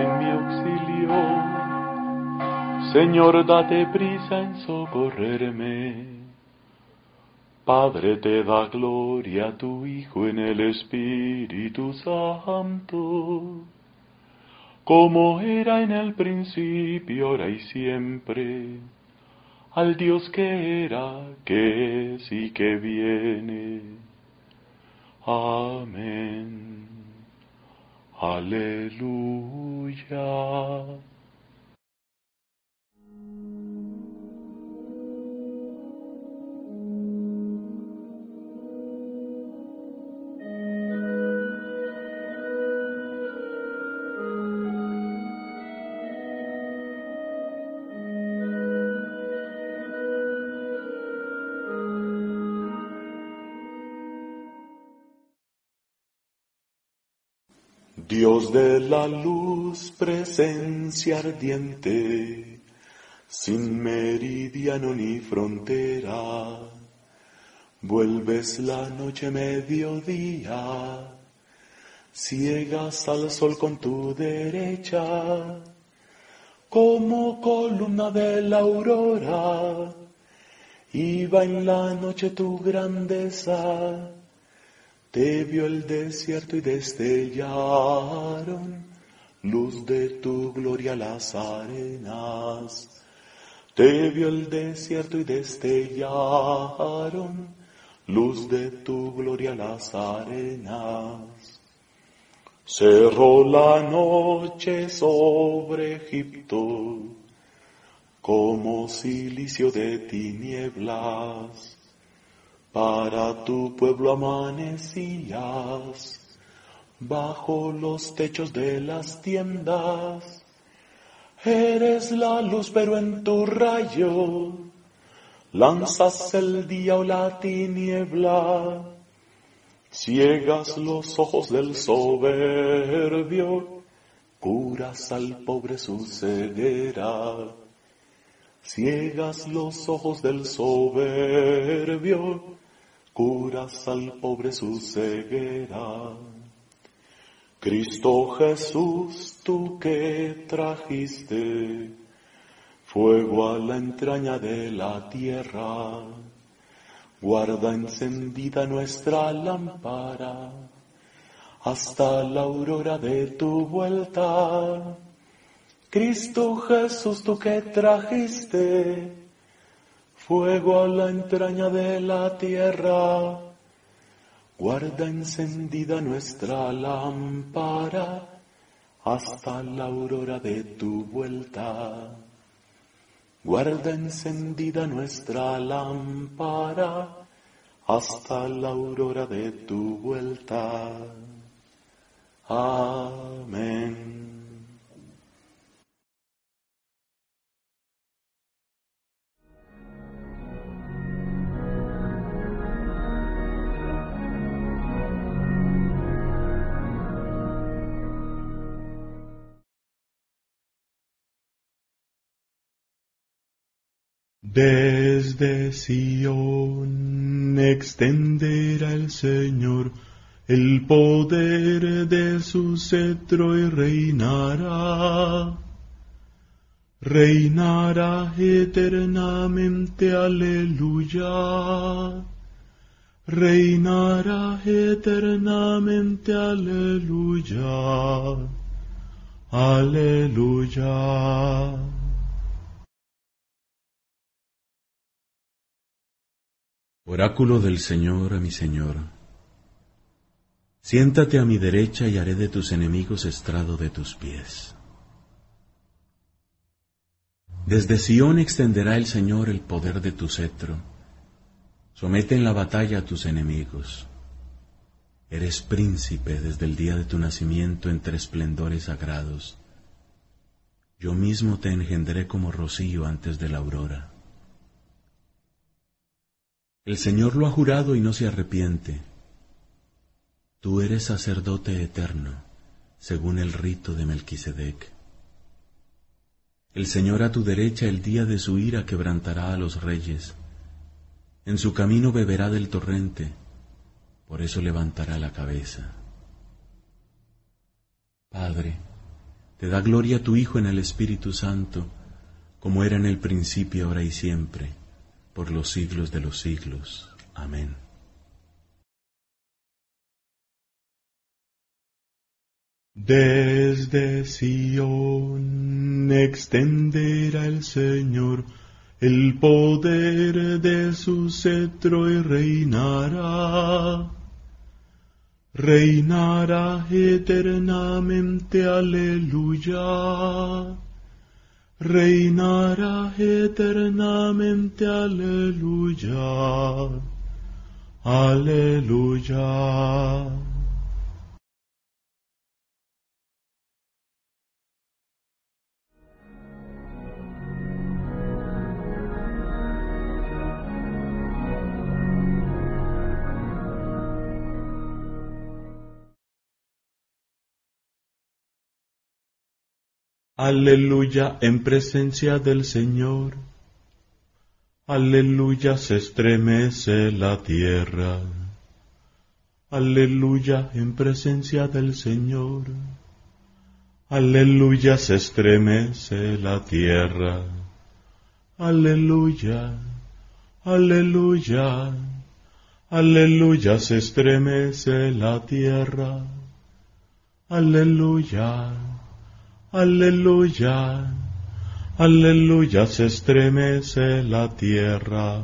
en mi auxilio. Señor, date prisa en socorrerme. Padre, te da gloria a tu Hijo en el Espíritu Santo, como era en el principio, ahora y siempre, al Dios que era, que es y que viene. Amén. Aleluya. Dios de la luz, presencia ardiente, sin meridiano ni frontera, vuelves la noche mediodía, ciegas al sol con tu derecha, como columna de la aurora, iba en la noche tu grandeza. Te vio el desierto y destellaron luz de tu gloria las arenas. Te vio el desierto y destellaron luz de tu gloria las arenas. Cerró la noche sobre Egipto como cilicio de tinieblas. Para tu pueblo amanecías bajo los techos de las tiendas. Eres la luz, pero en tu rayo lanzas el día o la tiniebla. Ciegas los ojos del soberbio, curas al pobre su ceguera. Ciegas los ojos del soberbio, curas al pobre su ceguera. Cristo Jesús, tú que trajiste fuego a la entraña de la tierra, guarda encendida nuestra lámpara hasta la aurora de tu vuelta. Cristo Jesús, tú que trajiste fuego a la entraña de la tierra, guarda encendida nuestra lámpara hasta la aurora de tu vuelta. Guarda encendida nuestra lámpara hasta la aurora de tu vuelta. Amén. Desde Sión extenderá el Señor el poder de su cetro y reinará. Reinará eternamente, aleluya. Reinará eternamente, aleluya. Aleluya. Oráculo del Señor a mi Señor. Siéntate a mi derecha y haré de tus enemigos estrado de tus pies. Desde Sión extenderá el Señor el poder de tu cetro. Somete en la batalla a tus enemigos. Eres príncipe desde el día de tu nacimiento entre esplendores sagrados. Yo mismo te engendré como rocío antes de la aurora. El Señor lo ha jurado y no se arrepiente. Tú eres sacerdote eterno, según el rito de Melquisedec. El Señor a tu derecha el día de su ira quebrantará a los reyes. En su camino beberá del torrente, por eso levantará la cabeza. Padre, Te da gloria tu Hijo en el Espíritu Santo, como era en el principio, ahora y siempre, por los siglos de los siglos. Amén. Desde Sión extenderá el Señor el poder de su cetro y reinará. Reinará eternamente, aleluya. Reinará eternamente, aleluya. Aleluya. Aleluya en presencia del Señor. Aleluya se estremece la tierra. Aleluya en presencia del Señor. Aleluya se estremece la tierra. Aleluya, aleluya, aleluya se estremece la tierra. Aleluya. Aleluya, aleluya, se estremece la tierra.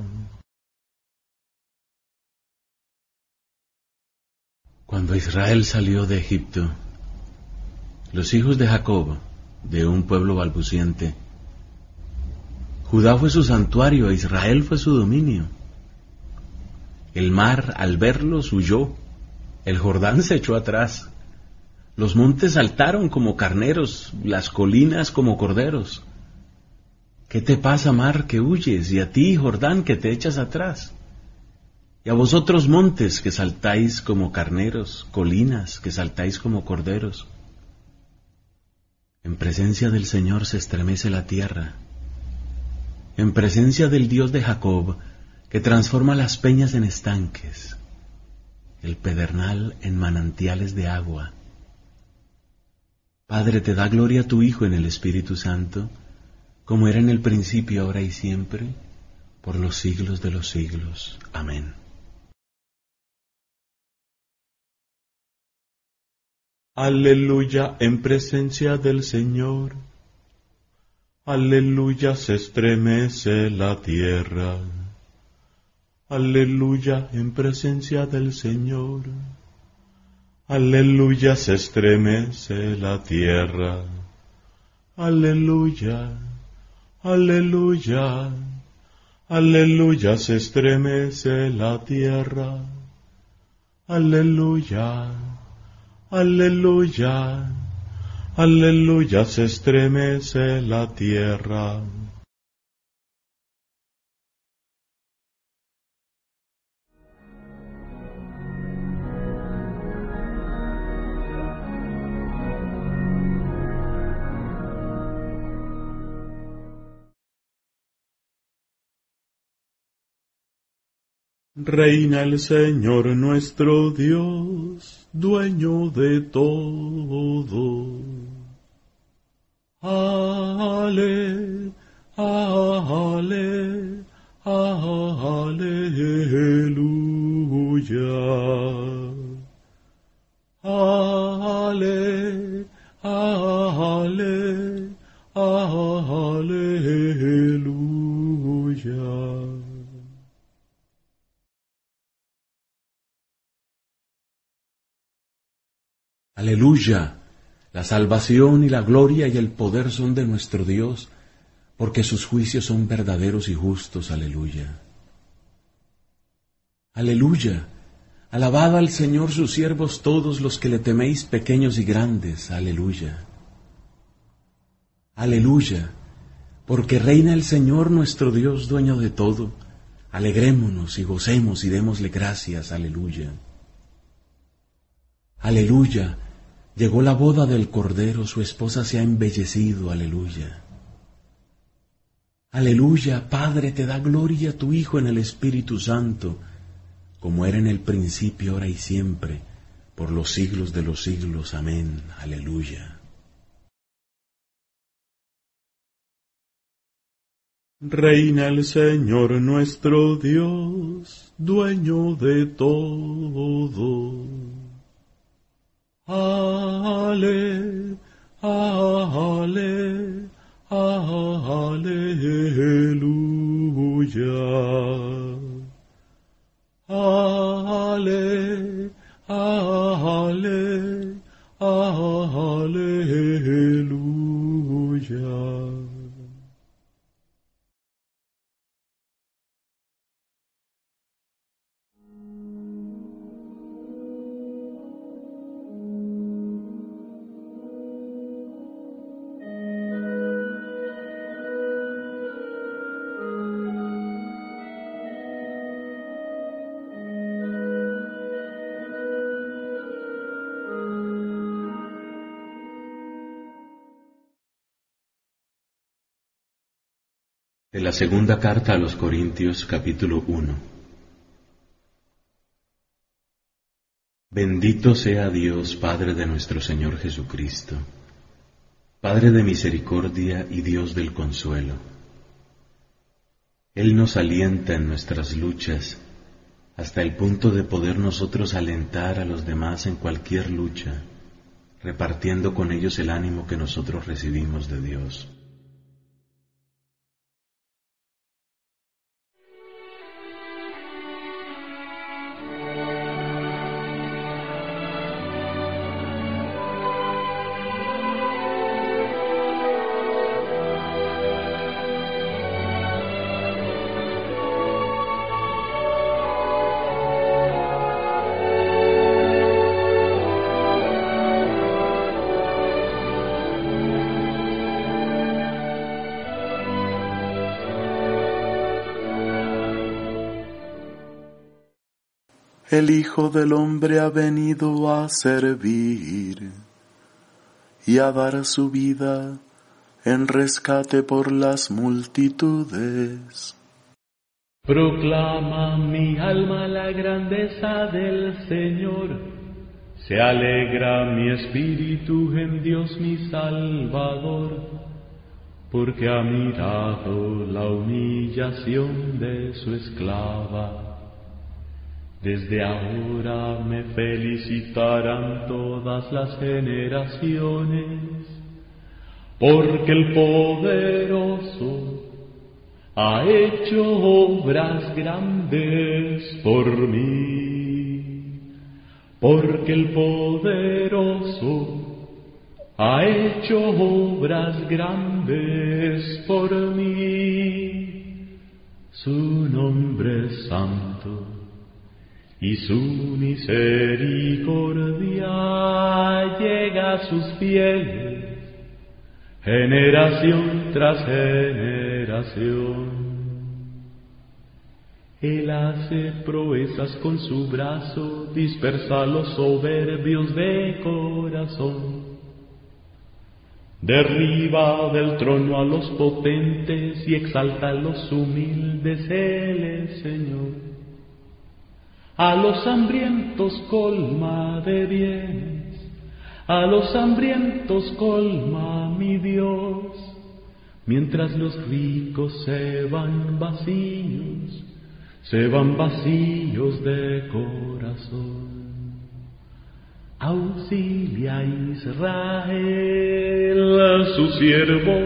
Cuando Israel salió de Egipto, los hijos de Jacob, de un pueblo balbuciente, Judá fue su santuario, Israel fue su dominio. El mar, al verlos, huyó, el Jordán se echó atrás. Los montes saltaron como carneros, las colinas como corderos. ¿Qué te pasa, mar, que huyes? Y a ti, Jordán, que te echas atrás. Y a vosotros, montes, que saltáis como carneros, colinas, que saltáis como corderos. En presencia del Señor se estremece la tierra. En presencia del Dios de Jacob, que transforma las peñas en estanques, el pedernal en manantiales de agua. Padre, te da gloria a tu Hijo en el Espíritu Santo, como era en el principio, ahora y siempre, por los siglos de los siglos. Amén. Aleluya en presencia del Señor. Aleluya se estremece la tierra. Aleluya en presencia del Señor. Aleluya se estremece la tierra. Aleluya, aleluya, aleluya se estremece la tierra. Aleluya, aleluya, aleluya se estremece la tierra. Reina el Señor nuestro Dios, dueño de todo. Ale, ale, aleluya. Ale, ale, aleluya. Aleluya, la salvación y la gloria y el poder son de nuestro Dios, porque sus juicios son verdaderos y justos. Aleluya. Aleluya, alabad al Señor sus siervos todos los que le teméis, pequeños y grandes. Aleluya. Aleluya, porque reina el Señor nuestro Dios, dueño de todo. Alegrémonos y gocemos y démosle gracias. Aleluya. Aleluya, llegó la boda del Cordero, su esposa se ha embellecido. Aleluya. Aleluya, Padre, te da gloria a tu Hijo en el Espíritu Santo, como era en el principio, ahora y siempre, por los siglos de los siglos. Amén. Aleluya. Reina el Señor nuestro Dios, dueño de todo. Ale, ale, aleluya. Ale, ale, aleluya. De la segunda carta a los Corintios, capítulo 1. Bendito sea Dios, Padre de nuestro Señor Jesucristo, Padre de misericordia y Dios del consuelo. Él nos alienta en nuestras luchas, hasta el punto de poder nosotros alentar a los demás en cualquier lucha, repartiendo con ellos el ánimo que nosotros recibimos de Dios. El Hijo del Hombre ha venido a servir y a dar su vida en rescate por las multitudes. Proclama mi alma la grandeza del Señor, se alegra mi espíritu en Dios mi Salvador, porque ha mirado la humillación de su esclava. Desde ahora me felicitarán todas las generaciones, porque el poderoso ha hecho obras grandes por mí, porque el poderoso ha hecho obras grandes por mí. Su nombre es santo y su misericordia llega a sus fieles, generación tras generación. Él hace proezas con su brazo, dispersa a los soberbios de corazón. Derriba del trono a los potentes y exalta a los humildes, Él es Señor. A los hambrientos colma de bienes, a los hambrientos colma mi Dios, mientras los ricos se van vacíos de corazón. Auxilia a Israel, su siervo,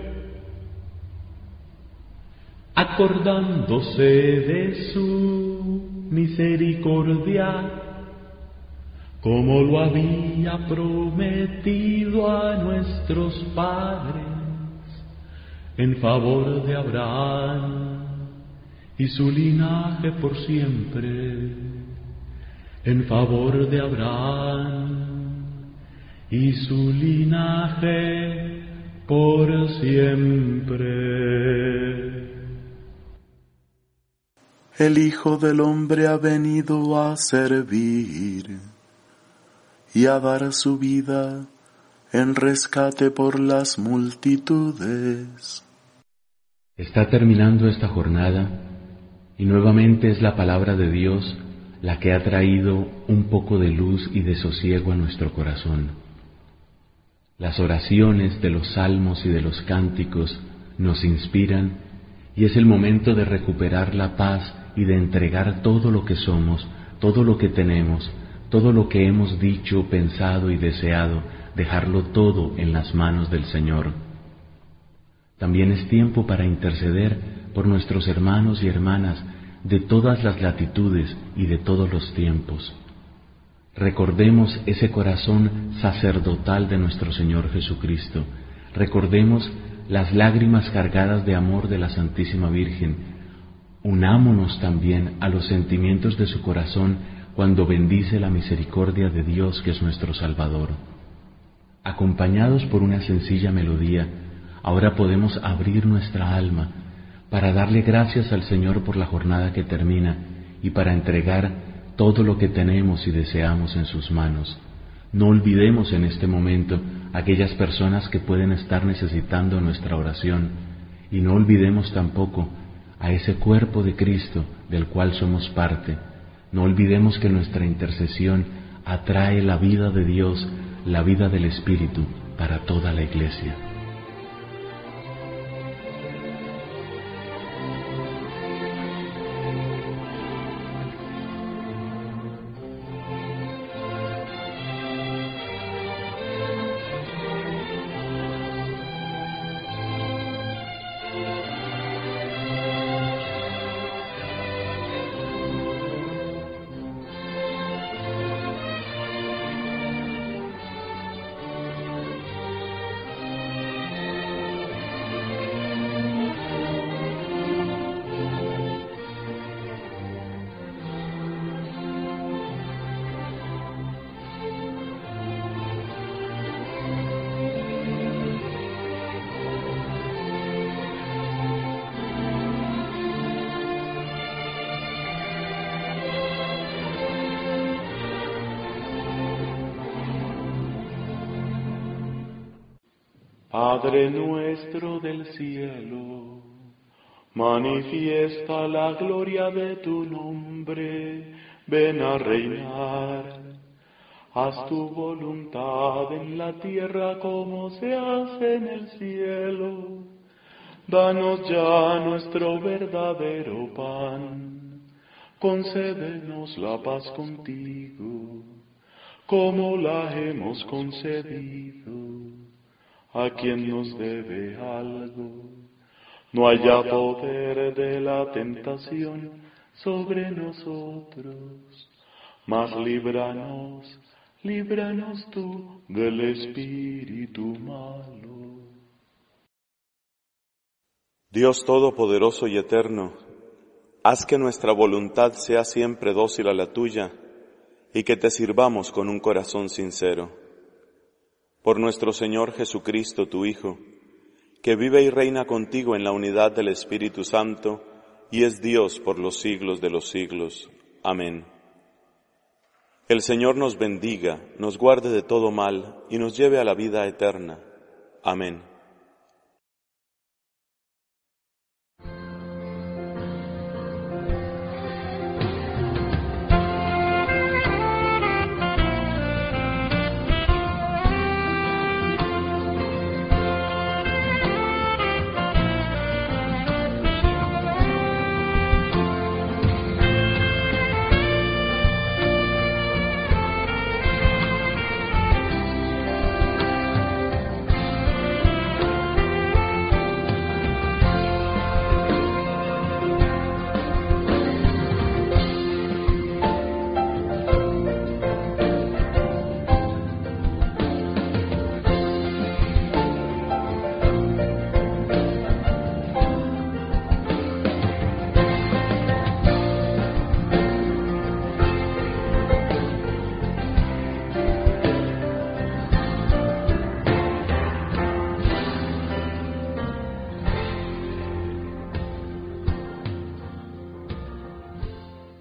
acordándose de su misericordia, como lo había prometido a nuestros padres, en favor de Abraham y su linaje por siempre, en favor de Abraham y su linaje por siempre. El Hijo del Hombre ha venido a servir y a dar su vida en rescate por las multitudes. Está terminando esta jornada y nuevamente es la palabra de Dios la que ha traído un poco de luz y de sosiego a nuestro corazón. Las oraciones de los salmos y de los cánticos nos inspiran y es el momento de recuperar la paz y de entregar todo lo que somos, todo lo que tenemos, todo lo que hemos dicho, pensado y deseado, dejarlo todo en las manos del Señor. También es tiempo para interceder por nuestros hermanos y hermanas de todas las latitudes y de todos los tiempos. Recordemos ese corazón sacerdotal de nuestro Señor Jesucristo. Recordemos las lágrimas cargadas de amor de la Santísima Virgen. Unámonos también a los sentimientos de su corazón cuando bendice la misericordia de Dios, que es nuestro Salvador. Acompañados por una sencilla melodía, ahora podemos abrir nuestra alma para darle gracias al Señor por la jornada que termina y para entregar todo lo que tenemos y deseamos en sus manos. No olvidemos en este momento aquellas personas que pueden estar necesitando nuestra oración, y no olvidemos tampoco a ese cuerpo de Cristo del cual somos parte. No olvidemos que nuestra intercesión atrae la vida de Dios, la vida del Espíritu para toda la Iglesia. Padre nuestro del cielo, manifiesta la gloria de tu nombre, ven a reinar. Haz tu voluntad en la tierra como se hace en el cielo. Danos ya nuestro verdadero pan, concédenos la paz contigo, como la hemos concedido a quien nos debe algo. No haya poder de la tentación sobre nosotros, mas líbranos tú del espíritu malo. Dios Todopoderoso y Eterno, haz que nuestra voluntad sea siempre dócil a la tuya y que te sirvamos con un corazón sincero. Por nuestro Señor Jesucristo, tu Hijo, que vive y reina contigo en la unidad del Espíritu Santo y es Dios por los siglos de los siglos. Amén. El Señor nos bendiga, nos guarde de todo mal y nos lleve a la vida eterna. Amén.